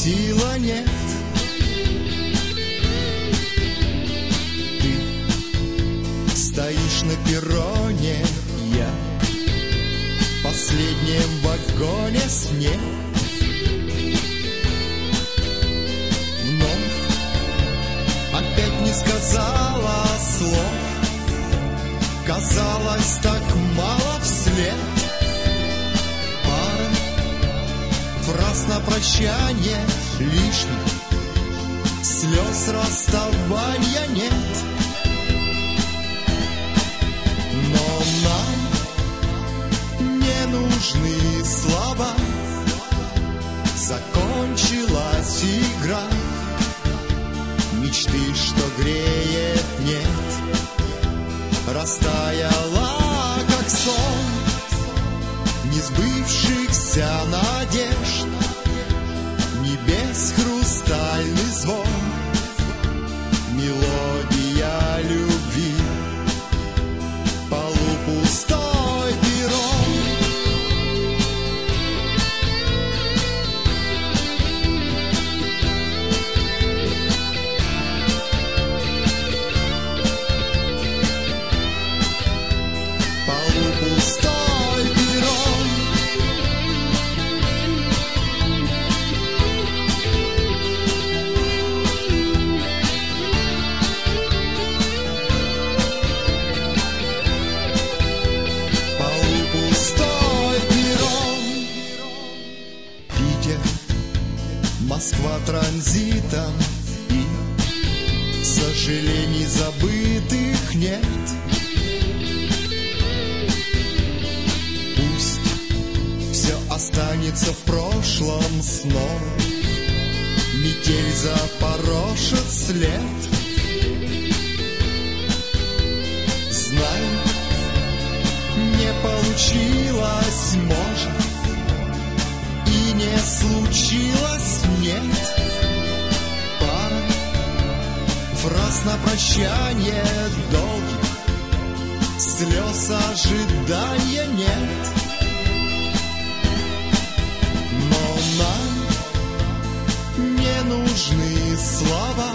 светила нет. Ты стоишь на перроне, я в последнем вагоне снег. Вновь опять не сказала слов, казалось, так мало вслед. Пара фраз на прощание лишних, слез расставания нет. Но нам не нужны слова, закончилась игра. Мечты, что греет, нет, растаяла, как сон, несбывшихся надежд, небес хрустальный звон, мелодия любви, полупустой перрон. Полупустой перрон. Полупустой перрон. Питер, Москва транзитом, и сожалений забытых нет. Останется в прошлом снова, метель запорошит след. Знаю, не получилось, может, и не случилось, нет. Пара фраз на прощание долгих, слез ожидания нет. Нам не нужны слова,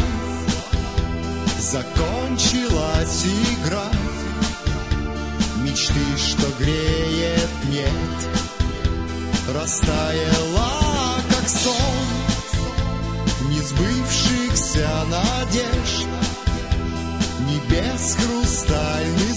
закончилась игра. Мечты, что греет, нет, растаяла, как сон, несбывшихся надежд, небес хрустальный